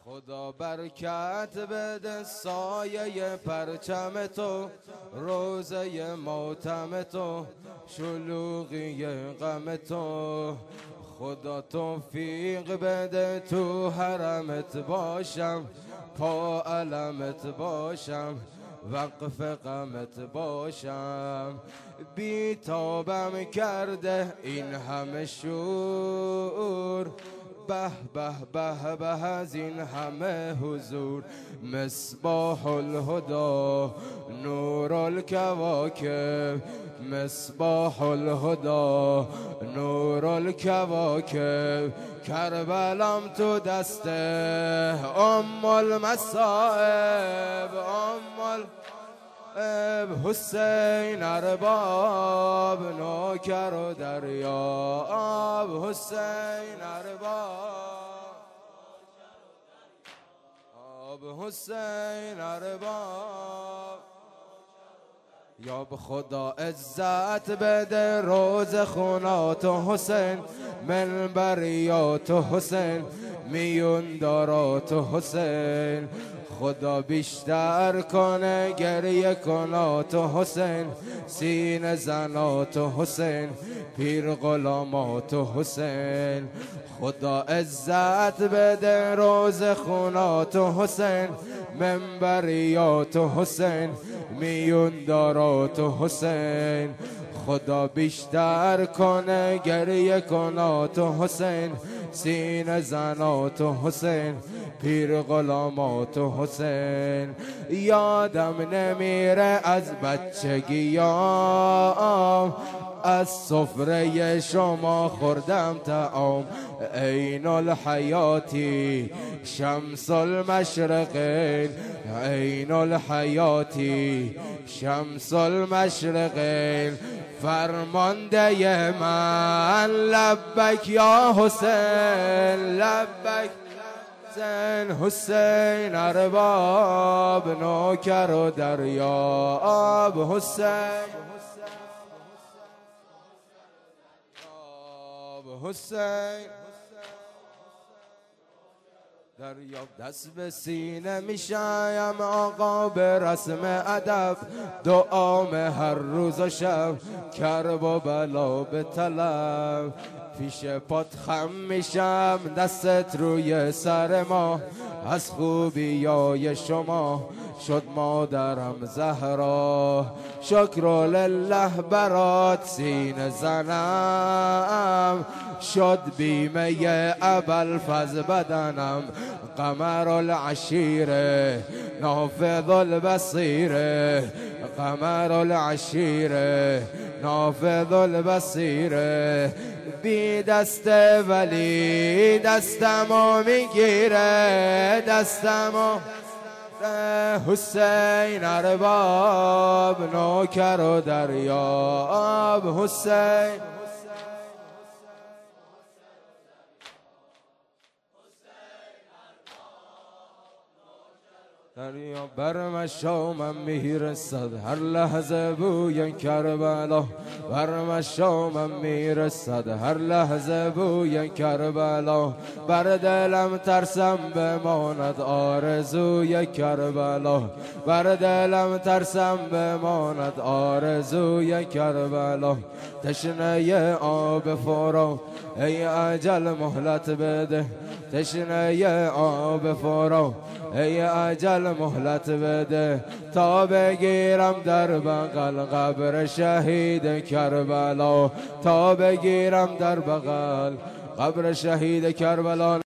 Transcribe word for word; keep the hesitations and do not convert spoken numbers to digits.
خدا برکت بده سایه پرچم تو، روزه ماتم تو، شلوغی غم تو. خدا توفیق بده تو حرمت باشم، پا علمت باشم، وقف غمت باشم. بی تابم کرده این همه شور، به به به به از این همه حضور. مصباح الهدی نور الکواکب، مصباح الهدی نور الکواکب. کربلام تو دست ام المصائب، ام حسین ارباب نوکر و دریاب، حسین ارباب، حسین ارباب. یا به خدا عزت بده روز خونات حسین، منبریات حسین، میون دارات حسین. خدا بیشتر کنه گریه کنات حسین، سینه زنات حسین، پیر غلامات حسین. خدا عزت بده روز خونات حسین، منبریات حسین، میون دارات حسین. خدا بیشتر کنه گریه کنات حسین، سینه زنات حسین، پیر غلامات حسین. یادم نمیره از بچگیام، از سفره شما خوردم طعام. عین الحیاتی شمس المشرقین، عین الحیاتی شمس المشرقین. فرمانده من لبک یا حسین، لبک حسین، حسین ارباب نوکر و دریاب، حسین حسین دریاب. دست به سینه میشم آقا به رسم ادب، دعام هر روز و شب، کرب و بلا به طلب. پیش پات خم میشم دستت روی سر ما، از خوبیای شما شد مادرم زهرا. شکر لله برات سینه زنم، شد بیمه ابوالفضل بدنم. قمر العشیره نافذ البصیره، قمر العشیره نافذ البصیره. بی دست ولی دستمو میگیره، دستمو. حسین ارباب نوکر و دریاب، حسین دریا. برمشامم میرسد هر لحظه بوی کربلا، برمشامم میرسد هر لحظه بوی کربلا. بر دلم ترسم بماند آرزوی کربلا، بر دلم ترسم بماند آرزوی کربلا. تشنه آب فرو ای اجل مهلت بده، تشنه آب فرو ای اجل مهلت بده. تا بگیرم در بغل قبر شهید کربلا، تا بگیرم در بغل قبر شهید کربلا.